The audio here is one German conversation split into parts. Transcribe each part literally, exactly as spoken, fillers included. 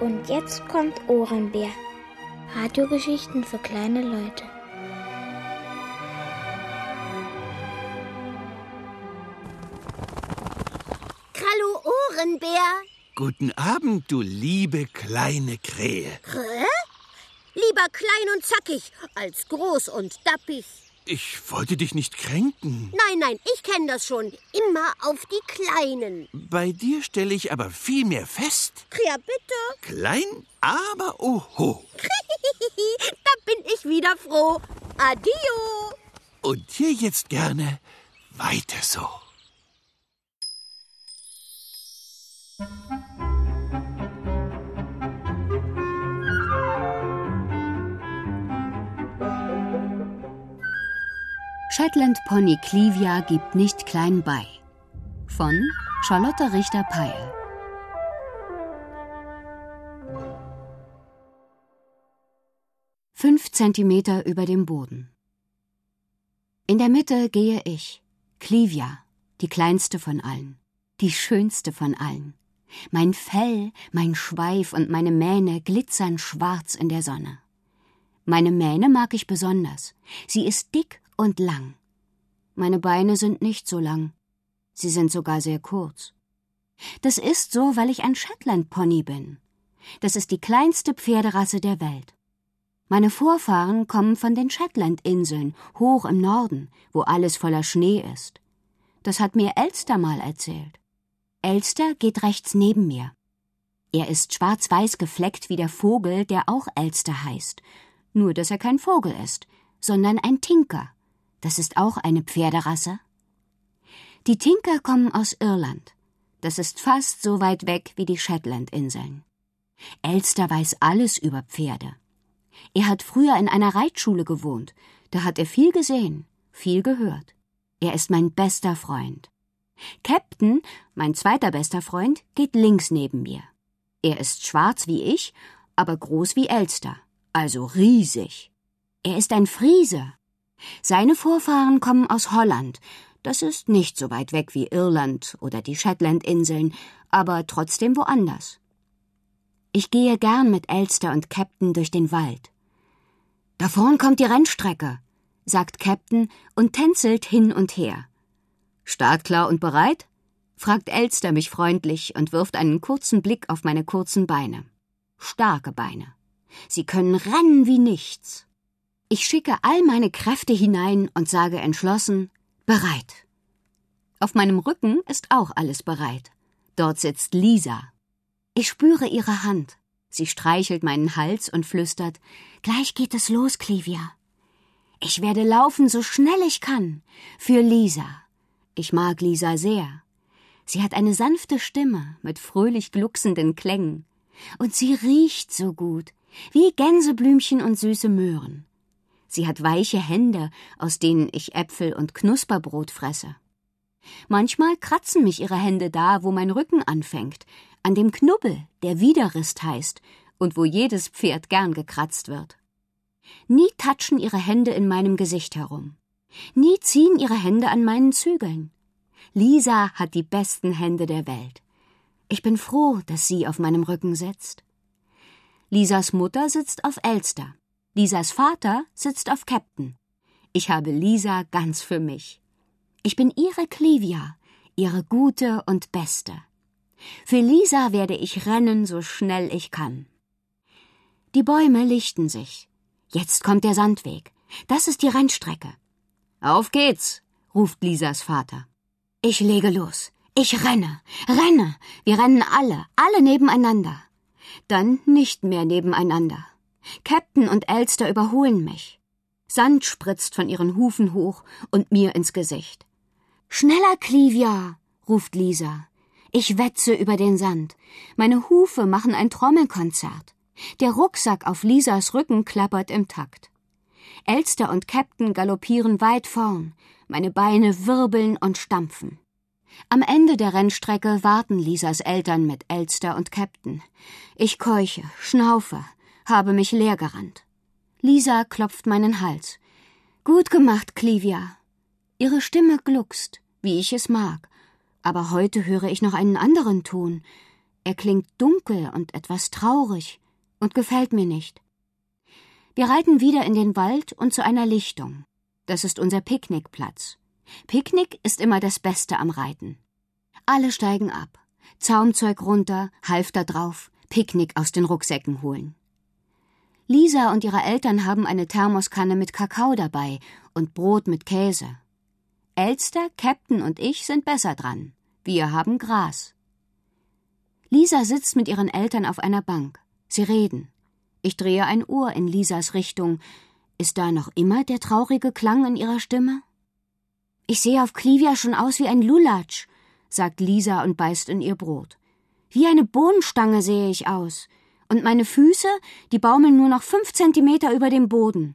Und jetzt kommt Ohrenbär. Radiogeschichten für kleine Leute. Hallo Ohrenbär. Guten Abend, du liebe kleine Krähe. Hä? Lieber klein und zackig als groß und dappig. Ich wollte dich nicht kränken. Nein, nein, ich kenne das schon. Immer auf die Kleinen. Bei dir stelle ich aber viel mehr fest. Ja, bitte. Klein, aber oho. Da bin ich wieder froh. Adio. Und hier jetzt gerne weiter so. Shetland Pony Clivia gibt nicht klein bei. Von Charlotte Richter-Peil. Fünf Zentimeter über dem Boden. In der Mitte gehe ich, Clivia, die kleinste von allen, die schönste von allen. Mein Fell, mein Schweif und meine Mähne glitzern schwarz in der Sonne. Meine Mähne mag ich besonders. Sie ist dick und lang. Meine Beine sind nicht so lang. Sie sind sogar sehr kurz. Das ist so, weil ich ein Shetland-Pony bin. Das ist die kleinste Pferderasse der Welt. Meine Vorfahren kommen von den Shetland-Inseln, hoch im Norden, wo alles voller Schnee ist. Das hat mir Elster mal erzählt. Elster geht rechts neben mir. Er ist schwarz-weiß gefleckt wie der Vogel, der auch Elster heißt. Nur, dass er kein Vogel ist, sondern ein Tinker. Das ist auch eine Pferderasse. Die Tinker kommen aus Irland. Das ist fast so weit weg wie die Shetland-Inseln. Elster weiß alles über Pferde. Er hat früher in einer Reitschule gewohnt. Da hat er viel gesehen, viel gehört. Er ist mein bester Freund. Captain, mein zweiter bester Freund, geht links neben mir. Er ist schwarz wie ich, aber groß wie Elster, also riesig. Er ist ein Friese. Seine Vorfahren kommen aus Holland. Das ist nicht so weit weg wie Irland oder die Shetland-Inseln, aber trotzdem woanders. Ich gehe gern mit Elster und Captain durch den Wald. »Da vorn kommt die Rennstrecke«, sagt Captain und tänzelt hin und her. »Startklar und bereit?« fragt Elster mich freundlich und wirft einen kurzen Blick auf meine kurzen Beine. Starke Beine. Sie können rennen wie nichts. Ich schicke all meine Kräfte hinein und sage entschlossen, bereit. Auf meinem Rücken ist auch alles bereit. Dort sitzt Lisa. Ich spüre ihre Hand. Sie streichelt meinen Hals und flüstert, »Gleich geht es los, Clivia.« Ich werde laufen, so schnell ich kann. Für Lisa. Ich mag Lisa sehr. Sie hat eine sanfte Stimme mit fröhlich glucksenden Klängen. Und sie riecht so gut, wie Gänseblümchen und süße Möhren. Sie hat weiche Hände, aus denen ich Äpfel und Knusperbrot fresse. Manchmal kratzen mich ihre Hände da, wo mein Rücken anfängt, an dem Knubbel, der Widerrist heißt und wo jedes Pferd gern gekratzt wird. Nie tatschen ihre Hände in meinem Gesicht herum. Nie ziehen ihre Hände an meinen Zügeln. Lisa hat die besten Hände der Welt. Ich bin froh, dass sie auf meinem Rücken sitzt. Lisas Mutter sitzt auf Elster. Lisas Vater sitzt auf Captain. Ich habe Lisa ganz für mich. Ich bin ihre Clivia, ihre gute und beste. Für Lisa werde ich rennen, so schnell ich kann. Die Bäume lichten sich. Jetzt kommt der Sandweg. Das ist die Rennstrecke. »Auf geht's«, ruft Lisas Vater. Ich lege los. Ich renne, renne. Wir rennen alle, alle nebeneinander. Dann nicht mehr nebeneinander. Captain und Elster überholen mich. Sand spritzt von ihren Hufen hoch und mir ins Gesicht. »Schneller, Clivia«, ruft Lisa. Ich wetze über den Sand. Meine Hufe machen ein Trommelkonzert. Der Rucksack auf Lisas Rücken klappert im Takt. Elster und Captain galoppieren weit vorn. Meine Beine wirbeln und stampfen. Am Ende der Rennstrecke warten Lisas Eltern mit Elster und Captain. Ich keuche, schnaufe, habe mich leer gerannt. Lisa klopft meinen Hals. »Gut gemacht, Clivia.« Ihre Stimme gluckst, wie ich es mag. Aber heute höre ich noch einen anderen Ton. Er klingt dunkel und etwas traurig und gefällt mir nicht. Wir reiten wieder in den Wald und zu einer Lichtung. Das ist unser Picknickplatz. Picknick ist immer das Beste am Reiten. Alle steigen ab. Zaumzeug runter, Halfter drauf, Picknick aus den Rucksäcken holen. Lisa und ihre Eltern haben eine Thermoskanne mit Kakao dabei und Brot mit Käse. Elster, Captain und ich sind besser dran. Wir haben Gras. Lisa sitzt mit ihren Eltern auf einer Bank. Sie reden. Ich drehe ein Ohr in Lisas Richtung. Ist da noch immer der traurige Klang in ihrer Stimme? »Ich sehe auf Clivia schon aus wie ein Lulatsch«, sagt Lisa und beißt in ihr Brot. »Wie eine Bohnenstange sehe ich aus. Und meine Füße, die baumeln nur noch fünf Zentimeter über dem Boden.«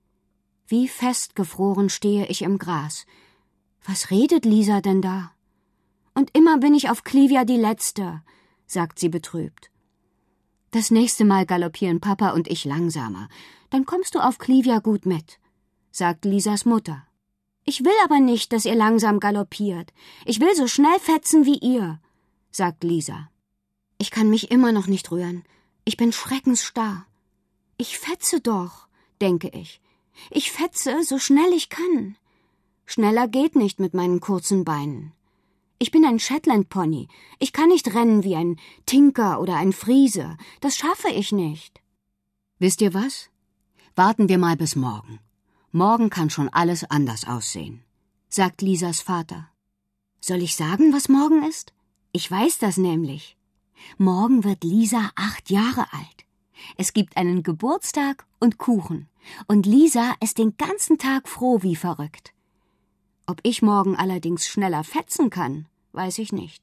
Wie festgefroren stehe ich im Gras. Was redet Lisa denn da? »Und immer bin ich auf Clivia die Letzte«, sagt sie betrübt. »Das nächste Mal galoppieren Papa und ich langsamer. Dann kommst du auf Clivia gut mit«, sagt Lisas Mutter. »Ich will aber nicht, dass ihr langsam galoppiert. Ich will so schnell fetzen wie ihr«, sagt Lisa. »Ich kann mich immer noch nicht rühren. Ich bin schreckensstarr.« »Ich fetze doch«, denke ich. »Ich fetze, so schnell ich kann. Schneller geht nicht mit meinen kurzen Beinen. Ich bin ein Shetland-Pony. Ich kann nicht rennen wie ein Tinker oder ein Friese. Das schaffe ich nicht.« »Wisst ihr was? Warten wir mal bis morgen. Morgen kann schon alles anders aussehen«, sagt Lisas Vater. »Soll ich sagen, was morgen ist? Ich weiß das nämlich. Morgen wird Lisa acht Jahre alt. Es gibt einen Geburtstag und Kuchen. Und Lisa ist den ganzen Tag froh wie verrückt. Ob ich morgen allerdings schneller fetzen kann, weiß ich nicht.«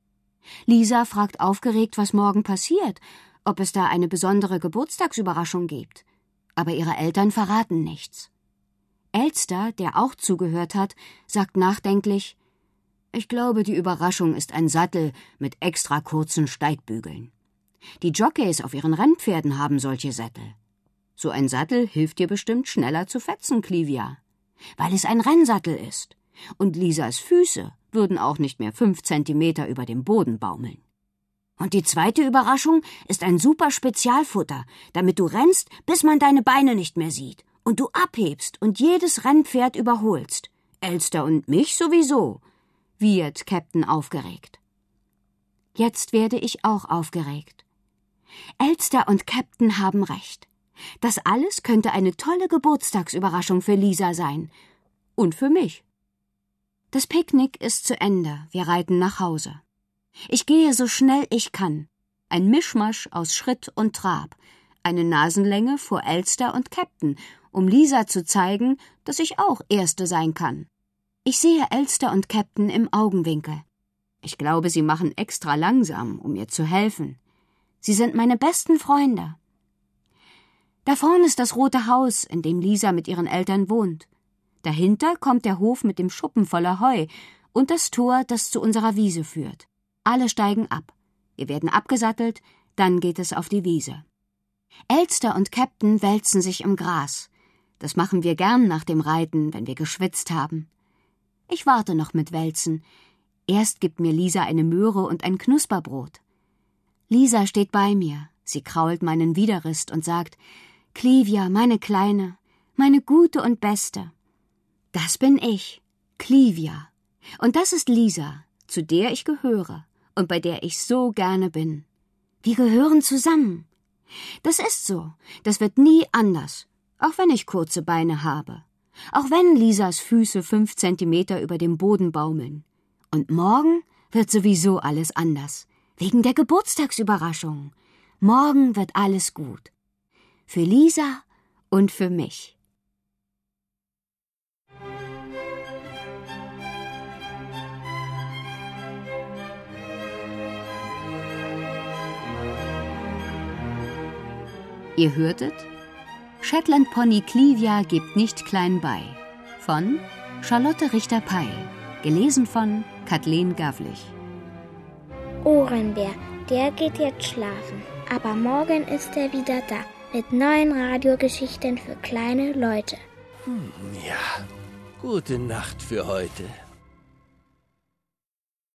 Lisa fragt aufgeregt, was morgen passiert, ob es da eine besondere Geburtstagsüberraschung gibt. Aber ihre Eltern verraten nichts. Elster, der auch zugehört hat, sagt nachdenklich: »Ich glaube, die Überraschung ist ein Sattel mit extra kurzen Steigbügeln. Die Jockeys auf ihren Rennpferden haben solche Sättel. So ein Sattel hilft dir bestimmt schneller zu fetzen, Clivia, weil es ein Rennsattel ist. Und Lisas Füße würden auch nicht mehr fünf Zentimeter über dem Boden baumeln. Und die zweite Überraschung ist ein super Spezialfutter, damit du rennst, bis man deine Beine nicht mehr sieht. Und du abhebst und jedes Rennpferd überholst. Elster und mich sowieso«, wiehert Captain aufgeregt. Jetzt werde ich auch aufgeregt. Elster und Captain haben recht. Das alles könnte eine tolle Geburtstagsüberraschung für Lisa sein. Und für mich. Das Picknick ist zu Ende. Wir reiten nach Hause. Ich gehe so schnell ich kann. Ein Mischmasch aus Schritt und Trab. Eine Nasenlänge vor Elster und Captain, um Lisa zu zeigen, dass ich auch Erste sein kann. Ich sehe Elster und Captain im Augenwinkel. Ich glaube, sie machen extra langsam, um mir zu helfen. Sie sind meine besten Freunde. Da vorne ist das rote Haus, in dem Lisa mit ihren Eltern wohnt. Dahinter kommt der Hof mit dem Schuppen voller Heu und das Tor, das zu unserer Wiese führt. Alle steigen ab. Wir werden abgesattelt, dann geht es auf die Wiese. Elster und Captain wälzen sich im Gras. Das machen wir gern nach dem Reiten, wenn wir geschwitzt haben. Ich warte noch mit Wälzen. Erst gibt mir Lisa eine Möhre und ein Knusperbrot. Lisa steht bei mir. Sie krault meinen Widerrist und sagt: »Clivia, meine Kleine, meine Gute und Beste.« Das bin ich, Clivia. Und das ist Lisa, zu der ich gehöre und bei der ich so gerne bin. Wir gehören zusammen. Das ist so. Das wird nie anders. Auch wenn ich kurze Beine habe. Auch wenn Lisas Füße fünf Zentimeter über dem Boden baumeln. Und morgen wird sowieso alles anders. Wegen der Geburtstagsüberraschung. Morgen wird alles gut. Für Lisa und für mich. Ihr hörtet Shetland Pony Clivia gibt nicht klein bei von Charlotte Richter-Peil, gelesen von Kathleen Gavlich. Ohrenbär, der geht jetzt schlafen, aber morgen ist er wieder da mit neuen Radiogeschichten für kleine Leute. Hm, ja, gute Nacht für heute.